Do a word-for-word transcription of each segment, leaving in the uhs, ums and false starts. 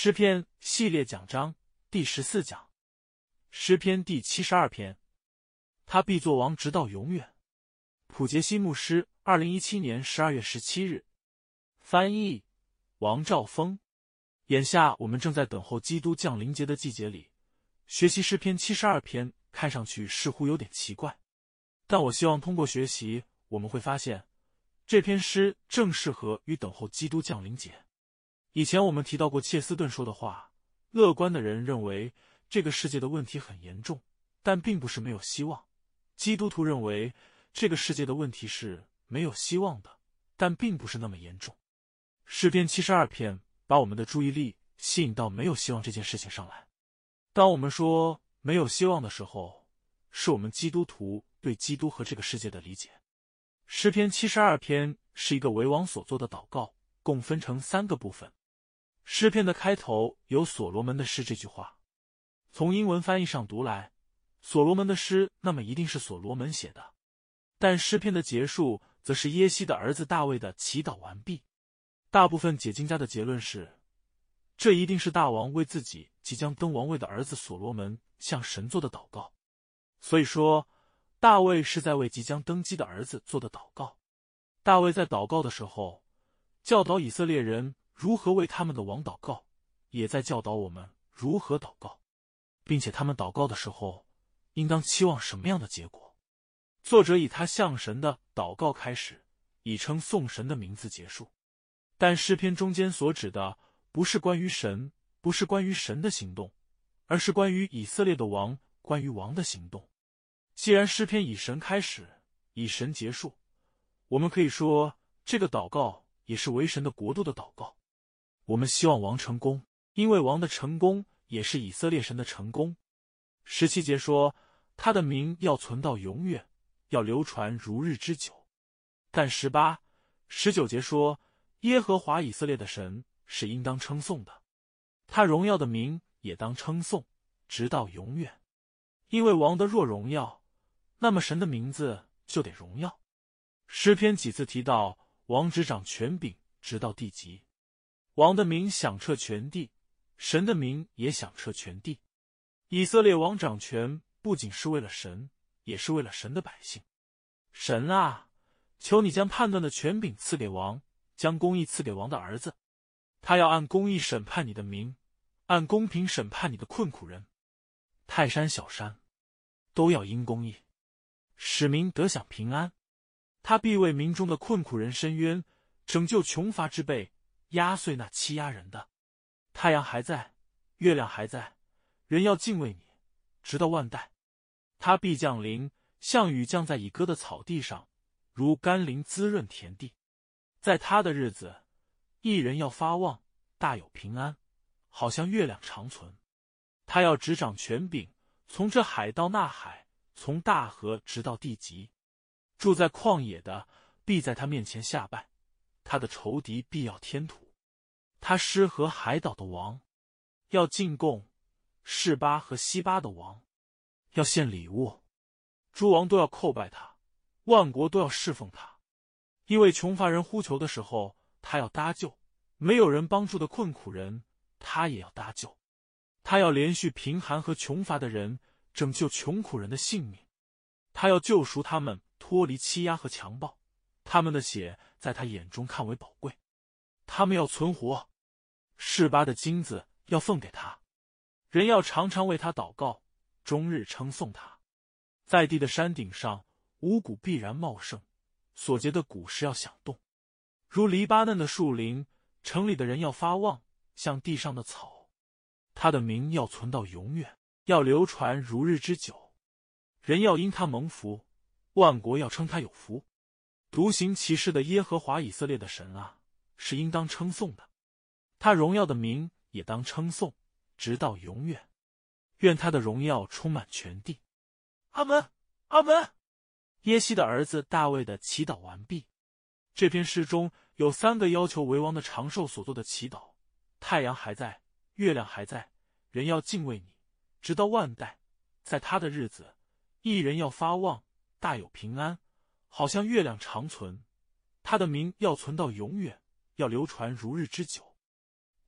诗篇系列讲章第十四讲，诗篇第七十二篇。他必作王直到永远。普杰西牧师，二零一七年十二月十七日。翻译：王兆峰。眼下我们正在等候基督降临节的季节里，学习诗篇七十二篇，看上去似乎有点奇怪，但我希望通过学习，我们会发现这篇诗正适合于等候基督降临节。以前我们提到过切斯顿说的话，乐观的人认为这个世界的问题很严重，但并不是没有希望。基督徒认为这个世界的问题是没有希望的，但并不是那么严重。诗篇七十二篇把我们的注意力吸引到没有希望这件事情上来。当我们说没有希望的时候，是我们基督徒对基督和这个世界的理解。诗篇七十二篇是一个为王所做的祷告，共分成三个部分。诗篇的开头有所罗门的诗这句话，从英文翻译上读来，所罗门的诗那么一定是所罗门写的。但诗篇的结束则是耶西的儿子大卫的祈祷完毕。大部分解经家的结论是，这一定是大王为自己即将登王位的儿子所罗门向神做的祷告。所以说，大卫是在为即将登基的儿子做的祷告。大卫在祷告的时候，教导以色列人如何为他们的王祷告，也在教导我们如何祷告，并且他们祷告的时候应当期望什么样的结果。作者以他向神的祷告开始，以称颂神的名字结束。但诗篇中间所指的不是关于神，不是关于神的行动，而是关于以色列的王，关于王的行动。既然诗篇以神开始，以神结束，我们可以说这个祷告也是为神的国度的祷告。我们希望王成功，因为王的成功也是以色列神的成功。十七节说，他的名要存到永远，要流传如日之久。但十八、十九节说，耶和华以色列的神是应当称颂的，他荣耀的名也当称颂，直到永远。因为王的若荣耀，那么神的名字就得荣耀。诗篇几次提到王执掌权柄，直到地极。王的名响彻全地，神的名也响彻全地。以色列王掌权不仅是为了神，也是为了神的百姓。神啊，求你将判断的权柄赐给王，将公义赐给王的儿子。他要按公义审判你的民，按公平审判你的困苦人。泰山小山都要因公义，使民得享平安。他必为民中的困苦人伸冤，拯救穷乏之辈，压碎那欺压人的。太阳还在，月亮还在，人要敬畏你，直到万代。他必降临，像雨降在已割的草地上，如甘霖滋润田地。在他的日子，义人要发旺，大有平安，好像月亮长存。他要执掌权柄，从这海到那海，从大河直到地极。住在旷野的必在他面前下拜，他的仇敌必要添土。他施和海岛的王要进贡，示巴和西巴的王要献礼物。诸王都要叩拜他，万国都要侍奉他。因为穷乏人呼求的时候，他要搭救；没有人帮助的困苦人，他也要搭救。他要连续贫寒和穷乏的人，拯救穷苦人的性命。他要救赎他们脱离欺压和强暴，他们的血在他眼中看为宝贵。他们要存活，示巴的金子要奉给他。人要常常为他祷告，终日称颂他。在地的山顶上，五谷必然茂盛，所结的谷实要响动，如黎巴嫩的树林。城里的人要发旺，像地上的草。他的名要存到永远，要流传如日之久。人要因他蒙福，万国要称他有福。独行其事的耶和华以色列的神啊，是应当称颂的。他荣耀的名也当称颂，直到永远。愿他的荣耀充满全地。阿们，阿们。耶西的儿子大卫的祈祷完毕。这篇诗中有三个要求为王的长寿所做的祈祷：太阳还在，月亮还在，人要敬畏你，直到万代。在他的日子，义人要发旺，大有平安，好像月亮长存。他的名要存到永远，要流传如日之久。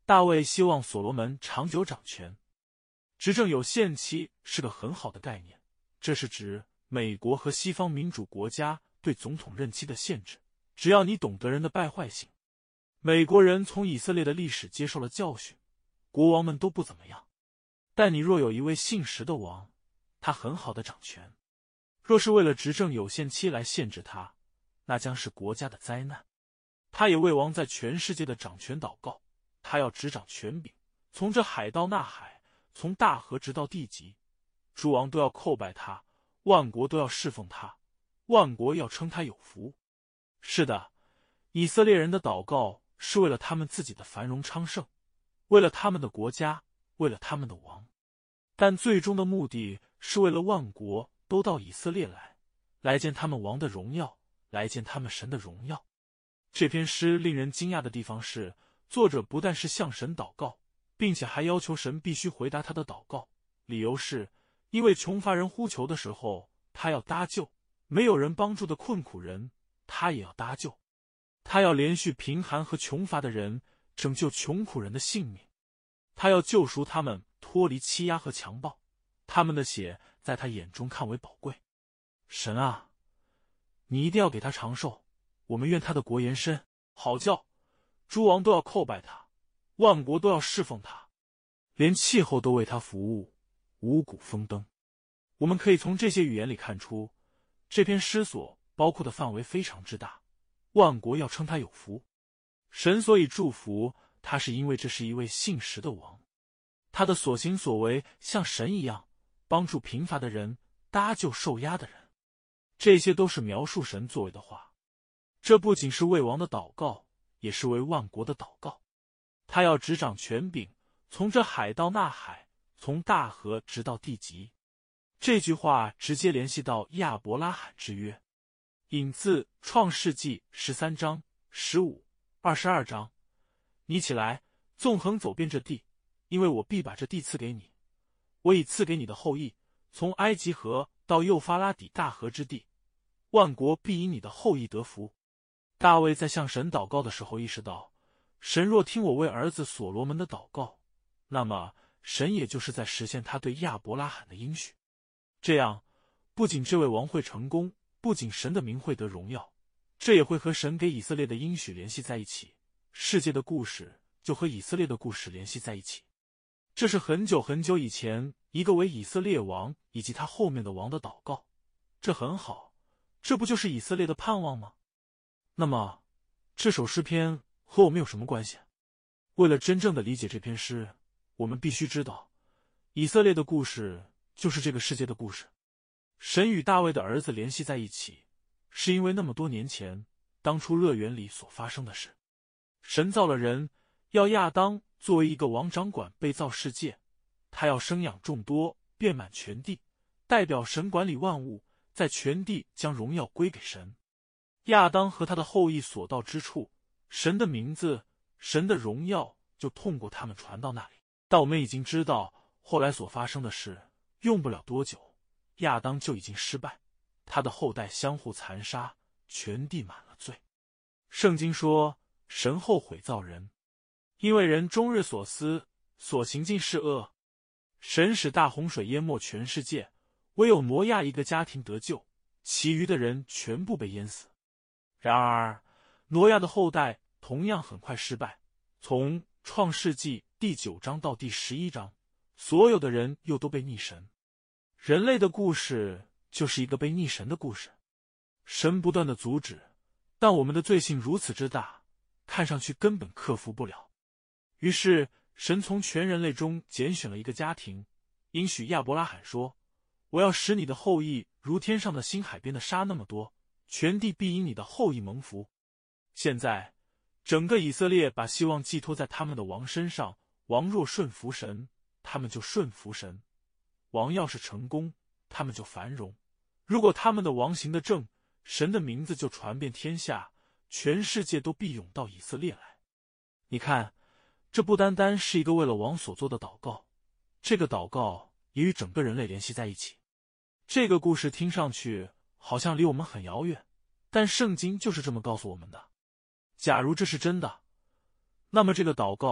大卫希望所罗门长久掌权。执政有限期是个很好的概念，这是指美国和西方民主国家对总统任期的限制。只要你懂得人的败坏性，美国人从以色列的历史接受了教训，国王们都不怎么样。但你若有一位信实的王，他很好的掌权，若是为了执政有限期来限制他，那将是国家的灾难。他也为王在全世界的掌权祷告，他要执掌权柄，从这海到那海，从大河直到地极，诸王都要叩拜他，万国都要侍奉他，万国要称他有福。是的，以色列人的祷告是为了他们自己的繁荣昌盛，为了他们的国家，为了他们的王，但最终的目的是为了万国都到以色列来，来见他们王的荣耀，来见他们神的荣耀。这篇诗令人惊讶的地方是，作者不但是向神祷告，并且还要求神必须回答他的祷告。理由是因为穷乏人呼求的时候，他要搭救；没有人帮助的困苦人，他也要搭救。他要连续贫寒和穷乏的人，拯救穷苦人的性命。他要救赎他们脱离欺压和强暴，他们的血在他眼中看为宝贵。神啊，你一定要给他长寿，我们愿他的国延伸，好叫诸王都要叩拜他，万国都要侍奉他，连气候都为他服务，五谷丰登。我们可以从这些语言里看出，这篇诗所包括的范围非常之大，万国要称他有福。神所以祝福他，是因为这是一位信实的王，他的所行所为像神一样，帮助贫乏的人，搭救受压的人。这些都是描述神作为的话。这不仅是为王的祷告，也是为万国的祷告。他要执掌权柄，从这海到那海，从大河直到地极。这句话直接联系到亚伯拉罕之约，引自创世纪十三章、十五、二十二章。你起来，纵横走遍这地，因为我必把这地赐给你。我已赐给你的后裔，从埃及河到幼发拉底大河之地，万国必因你的后裔得福。大卫在向神祷告的时候意识到，神若听我为儿子所罗门的祷告，那么神也就是在实现他对亚伯拉罕的应许。这样，不仅这位王会成功，不仅神的名会得荣耀，这也会和神给以色列的应许联系在一起，世界的故事就和以色列的故事联系在一起。这是很久很久以前一个为以色列王以及他后面的王的祷告，这很好，这不就是以色列的盼望吗？那么，这首诗篇和我们有什么关系？为了真正的理解这篇诗，我们必须知道，以色列的故事就是这个世界的故事。神与大卫的儿子联系在一起，是因为那么多年前，当初乐园里所发生的事。神造了人，要亚当作为一个王掌管被造世界，他要生养众多，遍满全地，代表神管理万物，在全地将荣耀归给神。亚当和他的后裔所到之处，神的名字、神的荣耀就通过他们传到那里。但我们已经知道，后来所发生的事，用不了多久，亚当就已经失败，他的后代相互残杀，全地满了罪。圣经说，神后悔造人，因为人终日所思所行尽是恶。神使大洪水淹没全世界，唯有挪亚一个家庭得救，其余的人全部被淹死。然而，挪亚的后代同样很快失败。从创世纪第九章到第十一章，所有的人又都被逆神。人类的故事就是一个被逆神的故事。神不断的阻止，但我们的罪性如此之大，看上去根本克服不了。于是，神从全人类中拣选了一个家庭，应许亚伯拉罕说：“我要使你的后裔如天上的星海边的沙那么多。”全地必因你的后裔蒙福。现在，整个以色列把希望寄托在他们的王身上，王若顺服神，他们就顺服神；王要是成功，他们就繁荣。如果他们的王行得正，神的名字就传遍天下，全世界都必涌到以色列来。你看，这不单单是一个为了王所做的祷告，这个祷告也与整个人类联系在一起。这个故事听上去好像离我们很遥远，但圣经就是这么告诉我们的。假如这是真的，那么这个祷告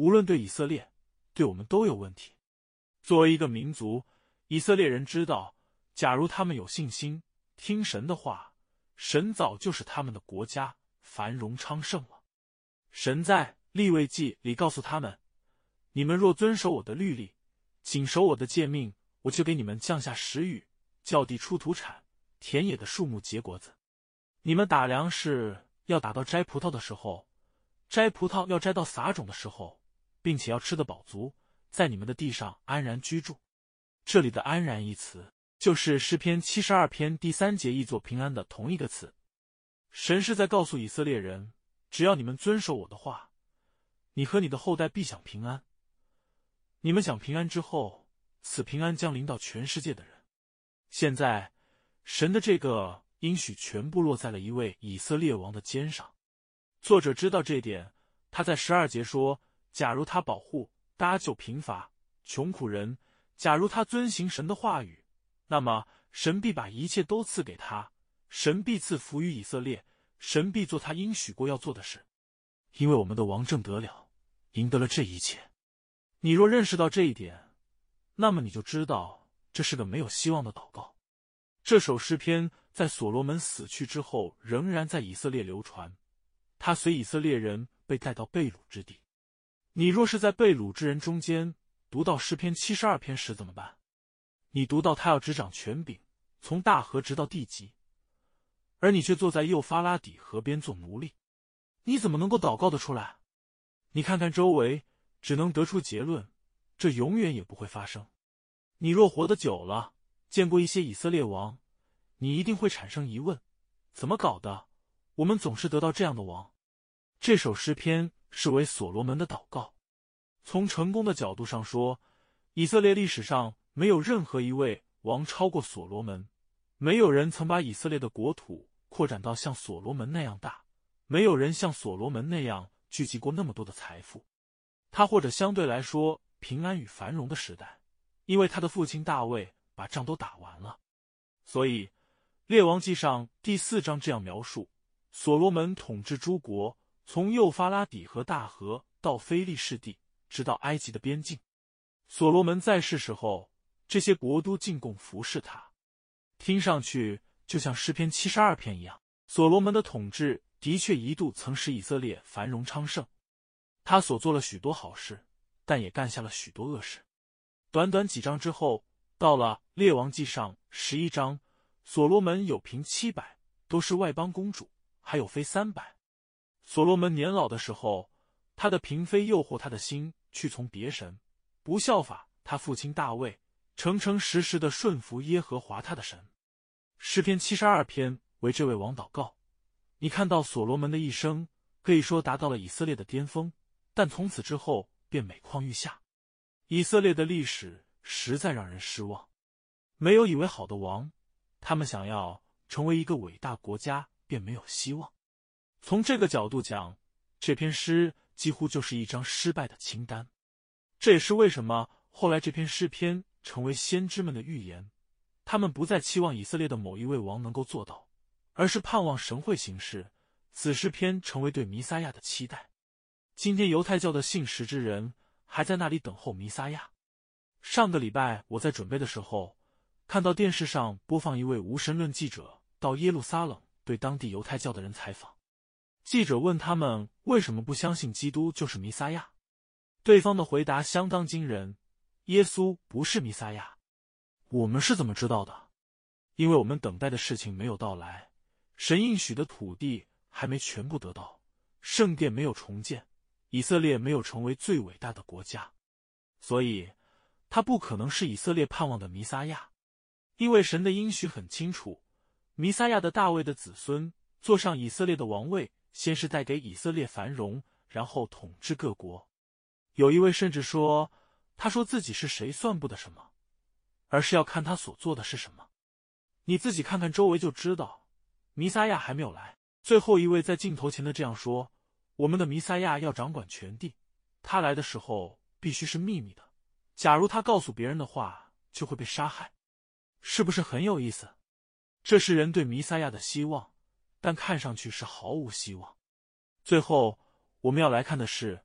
无论对以色列，对我们都有问题。作为一个民族，以色列人知道，假如他们有信心，听神的话，神早就使他们的国家繁荣昌盛了。神在利未记里告诉他们，你们若遵守我的律例，谨守我的诫命，我就给你们降下时雨，叫地出土产，田野的树木结果子。你们打粮食要打到摘葡萄的时候，摘葡萄要摘到撒种的时候，并且要吃得饱足，在你们的地上安然居住。这里的安然一词，就是诗篇七十二篇第三节译作平安的同一个词。神是在告诉以色列人，只要你们遵守我的话，你和你的后代必享平安。你们享平安之后，此平安将临到全世界的人。现在，神的这个应许全部落在了一位以色列王的肩上。作者知道这点，他在十二节说，假如他保护搭救贫乏穷苦人，假如他遵行神的话语，那么神必把一切都赐给他，神必赐福于以色列，神必做他应许过要做的事。因为我们的王正得了，赢得了这一切。你若认识到这一点，那么你就知道这是个没有希望的祷告。这首诗篇在所罗门死去之后仍然在以色列流传，他随以色列人被带到被掳之地。你若是在被掳之人中间读到诗篇七十二篇时怎么办？你读到他要执掌权柄，从大河直到地极，而你却坐在幼发拉底河边做奴隶，你怎么能够祷告得出来？你看看周围，只能得出结论，这永远也不会发生。你若活得久了，见过一些以色列王，你一定会产生疑问，怎么搞的？我们总是得到这样的王。这首诗篇是为所罗门的祷告。从成功的角度上说，以色列历史上没有任何一位王超过所罗门，没有人曾把以色列的国土扩展到像所罗门那样大，没有人像所罗门那样聚集过那么多的财富。他或者相对来说平安与繁荣的时代，因为他的父亲大卫把仗都打完了。所以列王纪上第四章这样描述，所罗门统治诸国，从幼发拉底河大河到非利士地，直到埃及的边境。所罗门在世时候，这些国都进贡服侍他。听上去就像诗篇七十二篇一样，所罗门的统治的确一度曾使以色列繁荣昌盛。他所做了许多好事，但也干下了许多恶事。短短几章之后，到了列王纪上十一章，所罗门有嫔七百，都是外邦公主，还有妃三百。所罗门年老的时候，他的嫔妃诱惑他的心去从别神，不效法他父亲大卫，诚诚实实的顺服耶和华他的神。诗篇七十二篇为这位王祷告。你看到所罗门的一生，可以说达到了以色列的巅峰，但从此之后便每况愈下。以色列的历史实在让人失望，没有以为好的王，他们想要成为一个伟大国家便没有希望。从这个角度讲，这篇诗几乎就是一张失败的清单。这也是为什么后来这篇诗篇成为先知们的预言，他们不再期望以色列的某一位王能够做到，而是盼望神会行事。此诗篇成为对弥撒亚的期待。今天犹太教的信实之人还在那里等候弥撒亚。上个礼拜我在准备的时候，看到电视上播放一位无神论记者到耶路撒冷对当地犹太教的人采访。记者问他们为什么不相信基督就是弥撒亚，对方的回答相当惊人：耶稣不是弥撒亚。我们是怎么知道的？因为我们等待的事情没有到来，神应许的土地还没全部得到，圣殿没有重建，以色列没有成为最伟大的国家，所以他不可能是以色列盼望的弥撒亚。因为神的应许很清楚，弥撒亚的大卫的子孙坐上以色列的王位，先是带给以色列繁荣，然后统治各国。有一位甚至说，他说自己是谁算不得什么，而是要看他所做的是什么。你自己看看周围就知道，弥撒亚还没有来。最后一位在镜头前的这样说，我们的弥撒亚要掌管全地，他来的时候必须是秘密的，假如他告诉别人的话，就会被杀害。是不是很有意思？这是人对弥撒亚的希望，但看上去是毫无希望。最后我们要来看的是，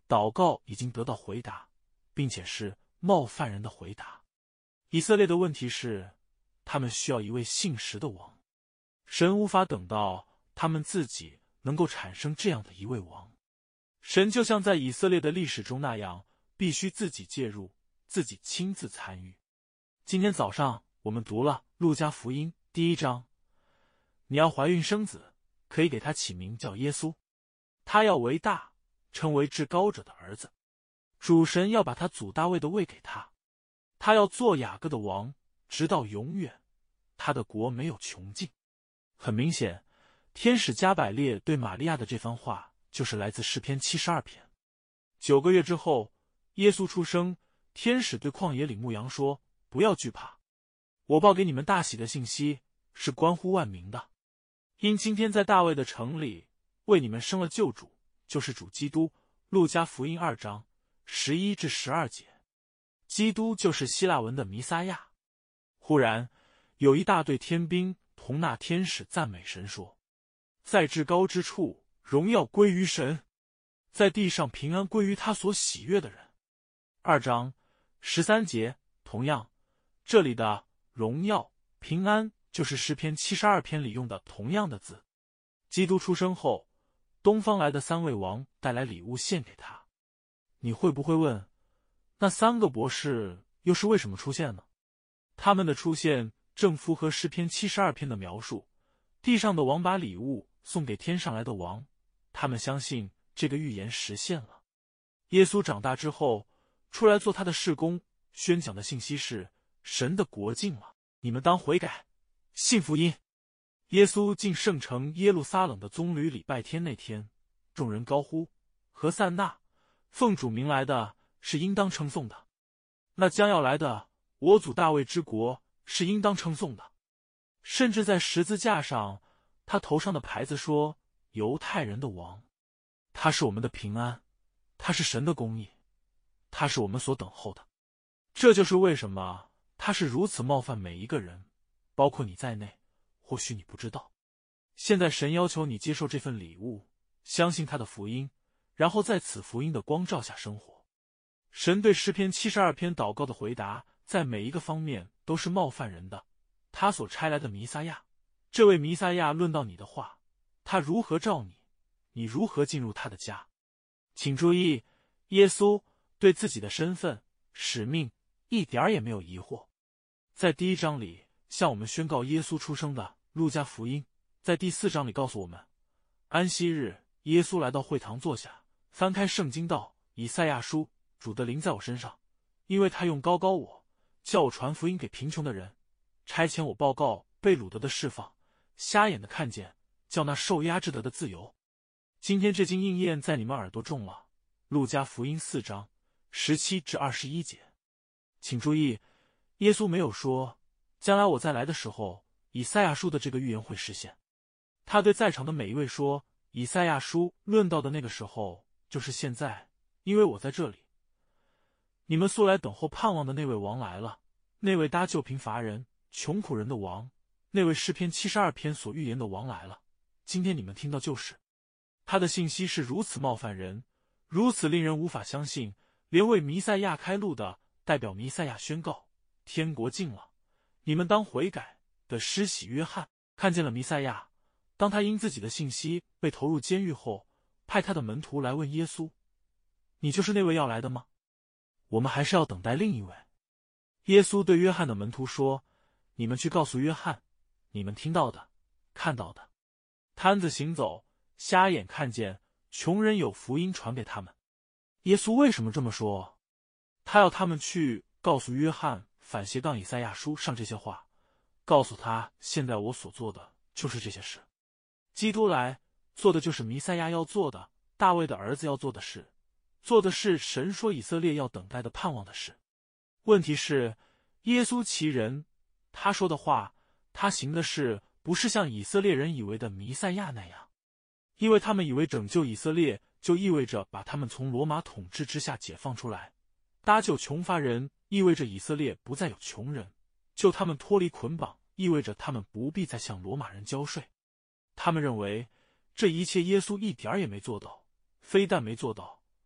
祷告已经得到回答，并且是冒犯人的回答。以色列的问题是，他们需要一位信实的王。神无法等到他们自己能够产生这样的一位王。神就像在以色列的历史中那样，必须自己介入，自己亲自参与。今天早上我们读了路加福音第一章，你要怀孕生子，可以给他起名叫耶稣，他要为大，称为至高者的儿子。主神要把他祖大卫的位给他，他要做雅各的王，直到永远，他的国没有穷尽。很明显，天使加百列对玛利亚的这番话就是来自诗篇七十二篇。九个月之后，耶稣出生，天使对旷野里牧羊说，不要惧怕，我报给你们大喜的信息是关乎万民的，因今天在大卫的城里为你们生了救主，就是主基督。路加福音二章十一至十二节。基督就是希腊文的弥撒亚。忽然有一大队天兵同那天使赞美神说，在至高之处荣耀归于神，在地上平安归于他所喜悦的人。二章十三节。同样，这里的荣耀平安就是诗篇七十二篇里用的同样的字。基督出生后，东方来的三位王带来礼物献给他。你会不会问，那三个博士又是为什么出现呢？他们的出现正符合诗篇七十二篇的描述，地上的王把礼物送给天上来的王，他们相信这个预言实现了。耶稣长大之后出来做他的事工，宣讲的信息是神的国近了，你们当悔改，信福音。耶稣进圣城耶路撒冷的棕榈礼拜天那天，众人高呼，何塞纳，奉主名来的是应当称颂的，那将要来的我祖大卫之国是应当称颂的。甚至在十字架上，他头上的牌子说，犹太人的王。他是我们的平安，他是神的公义，他是我们所等候的。这就是为什么他是如此冒犯每一个人，包括你在内。或许你不知道，现在神要求你接受这份礼物，相信他的福音，然后在此福音的光照下生活。神对诗篇七十二篇祷告的回答，在每一个方面都是冒犯人的。他所差来的弥撒亚，这位弥撒亚论到你的话，他如何照你，你如何进入他的家。请注意，耶稣对自己的身份、使命一点儿也没有疑惑。在第一章里向我们宣告耶稣出生的路加福音，在第四章里告诉我们，安息日耶稣来到会堂坐下，翻开圣经道，以赛亚书，主的灵在我身上，因为他用高高我，叫我传福音给贫穷的人，差遣我报告被掳得的释放，瞎眼的看见，叫那受压制得的自由。今天这经应验在你们耳朵中了。路加福音四章十七至二十一节。请注意，耶稣没有说将来我再来的时候，以赛亚书的这个预言会实现。他对在场的每一位说，以赛亚书论到的那个时候就是现在，因为我在这里。你们素来等候盼望的那位王来了，那位搭救贫乏人、穷苦人的王，那位诗篇七十二篇所预言的王来了。今天你们听到就是。他的信息是如此冒犯人，如此令人无法相信，连为弥赛亚开路的代表弥赛亚宣告，天国近了，你们当悔改的施洗约翰看见了弥赛亚，当他因自己的信息被投入监狱后，派他的门徒来问耶稣，你就是那位要来的吗？我们还是要等待另一位。耶稣对约翰的门徒说，你们去告诉约翰，你们听到的、看到的，瘫子行走，瞎眼看见，穷人有福音传给他们。耶稣为什么这么说？他要他们去告诉约翰反斜杠以赛亚书上这些话，告诉他现在我所做的就是这些事。基督来做的就是弥赛亚要做的，大卫的儿子要做的事，做的是神说以色列要等待的盼望的事。问题是，耶稣其人，他说的话，他行的事，不是像以色列人以为的弥赛亚那样。因为他们以为拯救以色列就意味着把他们从罗马统治之下解放出来，搭救穷乏人意味着以色列不再有穷人，救他们脱离捆绑意味着他们不必再向罗马人交税。他们认为这一切耶稣一点儿也没做到，非但没做到，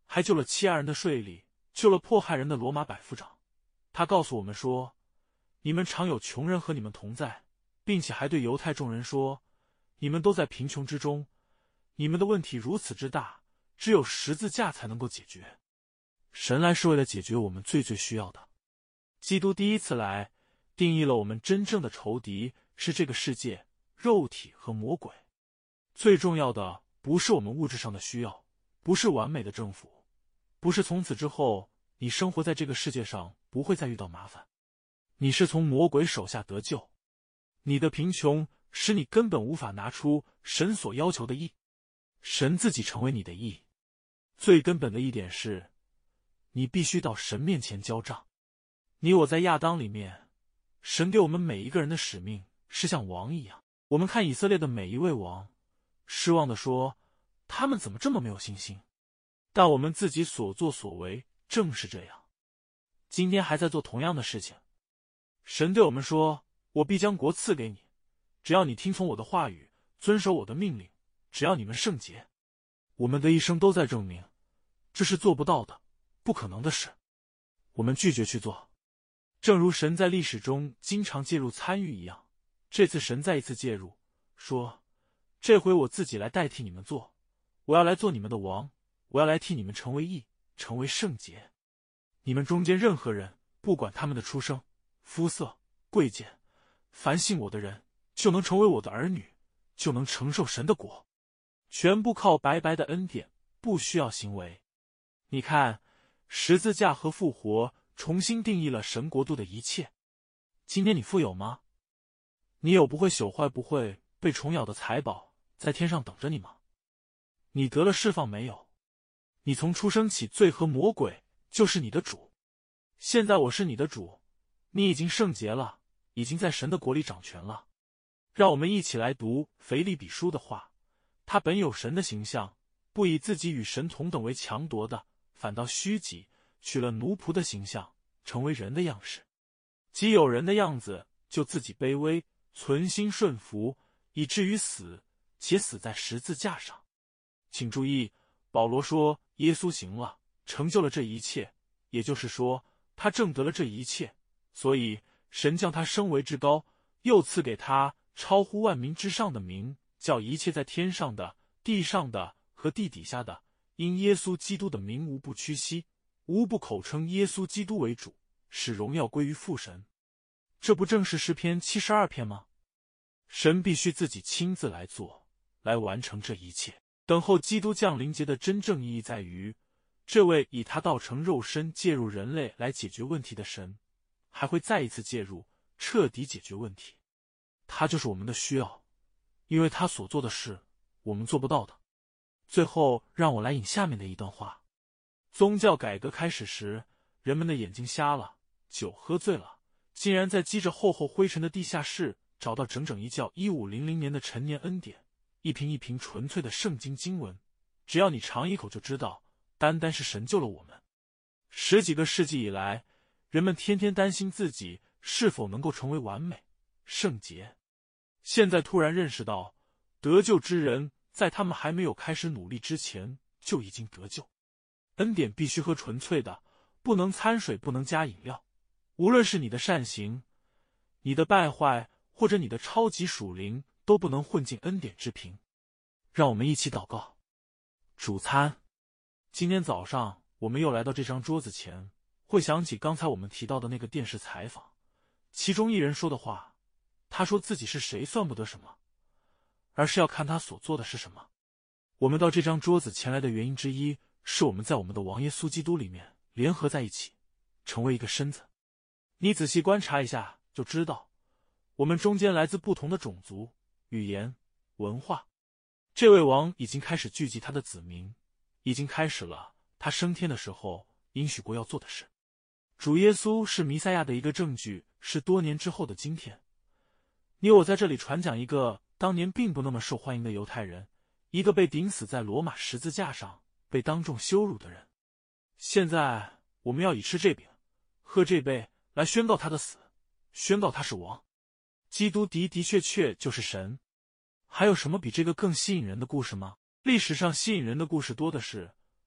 还救了欺压人的税吏，救了迫害人的罗马百夫长。他告诉我们说，你们常有穷人和你们同在，并且还对犹太众人说，你们都在贫穷之中，你们的问题如此之大，只有十字架才能够解决。神来是为了解决我们最最需要的。基督第一次来，定义了我们真正的仇敌是这个世界、肉体和魔鬼。最重要的不是我们物质上的需要，不是完美的政府，不是从此之后你生活在这个世界上不会再遇到麻烦，你是从魔鬼手下得救。你的贫穷使你根本无法拿出神所要求的义，神自己成为你的义。最根本的一点是，你必须到神面前交账。你我在亚当里面，神给我们每一个人的使命是像王一样。我们看以色列的每一位王，失望地说，他们怎么这么没有信心？但我们自己所作所为正是这样，今天还在做同样的事情。神对我们说，我必将国赐给你，只要你听从我的话语，遵守我的命令，只要你们圣洁。我们的一生都在证明，这是做不到的，不可能的事。我们拒绝去做。正如神在历史中经常介入参与一样，这次神再一次介入，说，这回我自己来代替你们做，我要来做你们的王，我要来替你们成为义，成为圣洁。你们中间任何人，不管他们的出生、肤色、贵贱，凡信我的人，就能成为我的儿女，就能承受神的国。全部靠白白的恩典，不需要行为。你看，十字架和复活重新定义了神国度的一切。今天你富有吗？你有不会朽坏、不会被虫咬的财宝在天上等着你吗？你得了释放没有？你从出生起，罪和魔鬼就是你的主。现在我是你的主，你已经圣洁了，已经在神的国里掌权了。让我们一起来读腓立比书的话，他本有神的形象，不以自己与神同等为强夺的，反倒虚己，取了奴仆的形象，成为人的样式。既有人的样子，就自己卑微，存心顺服，以至于死，且死在十字架上。请注意，保罗说耶稣行了，成就了这一切，也就是说，他证得了这一切，所以神将他升为至高，又赐给他超乎万民之上的名，叫一切在天上的、地上的和地底下的，因耶稣基督的名无不屈膝，无不口称耶稣基督为主，使荣耀归于父神。这不正是诗篇七十二篇吗？神必须自己亲自来做，来完成这一切。等候基督降临节的真正意义在于，这位以他道成肉身介入人类来解决问题的神，还会再一次介入，彻底解决问题。他就是我们的需要，因为他所做的事，我们做不到的。最后，让我来引下面的一段话。宗教改革开始时，人们的眼睛瞎了，酒喝醉了，竟然在积着厚厚灰尘的地下室找到整整一窖一五零零年的陈年恩典，一瓶一瓶纯粹的圣经经文，只要你尝一口就知道，单单是神救了我们。十几个世纪以来，人们天天担心自己是否能够成为完美、圣洁。现在突然认识到，得救之人在他们还没有开始努力之前就已经得救。恩典必须喝纯粹的，不能掺水，不能加饮料。无论是你的善行、你的败坏，或者你的超级属灵，都不能混进恩典之瓶。让我们一起祷告。主餐。今天早上我们又来到这张桌子前，会想起刚才我们提到的那个电视采访，其中一人说的话，他说自己是谁算不得什么，而是要看他所做的是什么。我们到这张桌子前来的原因之一，是我们在我们的王耶稣基督里面联合在一起，成为一个身子。你仔细观察一下就知道，我们中间来自不同的种族、语言、文化。这位王已经开始聚集他的子民，已经开始了他升天的时候应许过要做的事。主耶稣是弥赛亚的一个证据，是多年之后的今天。你我在这里传讲一个当年并不那么受欢迎的犹太人，一个被钉死在罗马十字架上被当众羞辱的人。现在我们要以吃这饼喝这杯来宣告他的死，宣告他是王。基督的的确确就是神。还有什么比这个更吸引人的故事吗？历史上吸引人的故事多的是，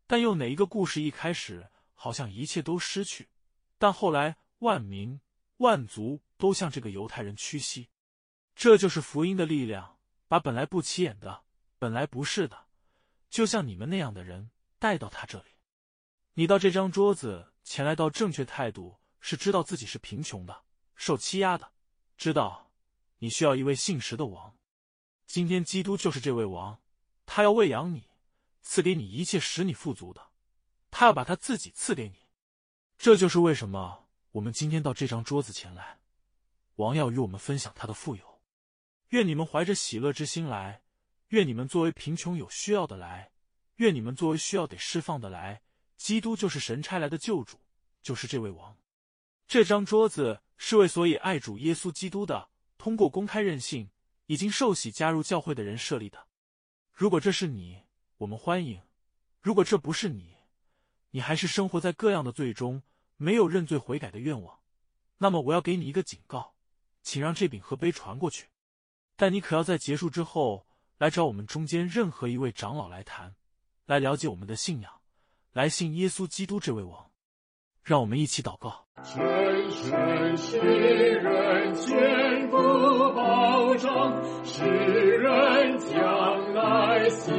但又哪一个故事一开始好像一切都失去，但后来万民万族都向这个犹太人屈膝。这就是福音的力量，把本来不起眼的，本来不是的，就像你们那样的人带到他这里。你到这张桌子前来，到正确态度是知道自己是贫穷的，受欺压的，知道你需要一位信实的王。今天基督就是这位王，他要喂养你，赐给你一切使你富足的，他要把他自己赐给你。这就是为什么我们今天到这张桌子前来，王要与我们分享他的富有。愿你们怀着喜乐之心来，愿你们作为贫穷有需要的来，愿你们作为需要得释放的来。基督就是神差来的救主，就是这位王。这张桌子是为所以爱主耶稣基督的，通过公开认信已经受洗加入教会的人设立的。如果这是你，我们欢迎；如果这不是你，你还是生活在各样的罪中，没有认罪悔改的愿望，那么我要给你一个警告，请让这饼和杯传过去。但你可要在结束之后来找我们中间任何一位长老来谈，来了解我们的信仰，来信耶稣基督这位王。让我们一起祷告。 神神使人全部保障，使人将来希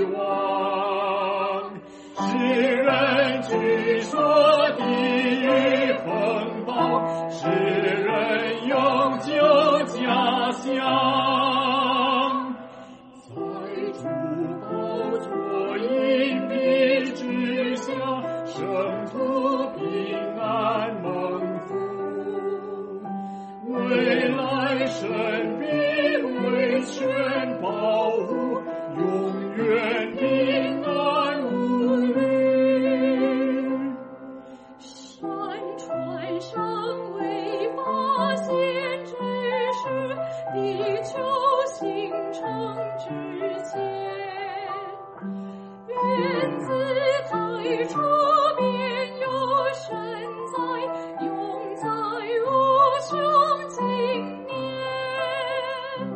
望，使人据说地狱风暴，使人永久家乡。在主宝座荫蔽之下，圣徒平安蒙福，未来神必为全保护，永远平安无虑。 山川上未发现之时，地球形成之前，原自太初便有神在，永在无穷经年。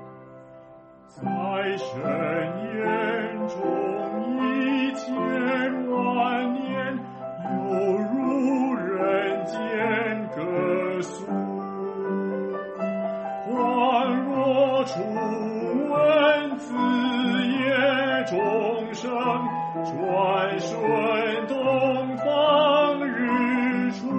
在神眼中一千万年，犹如人间歌颂，恍若初闻子夜钟声，转瞬东方日出。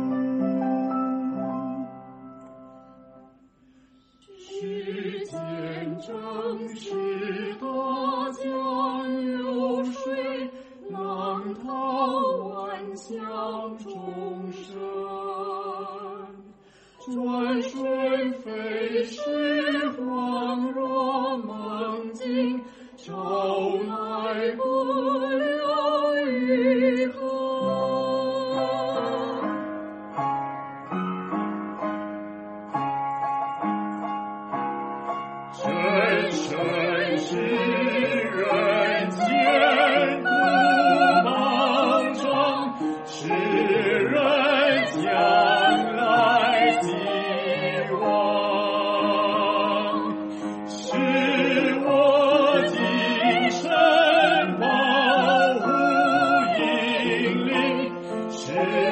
世间正是大江流水，浪涛万象众生，转瞬飞逝，恍若梦境，朝来不留余痕。真神是人间不保障，使人将来希望，使我精神保护引领，使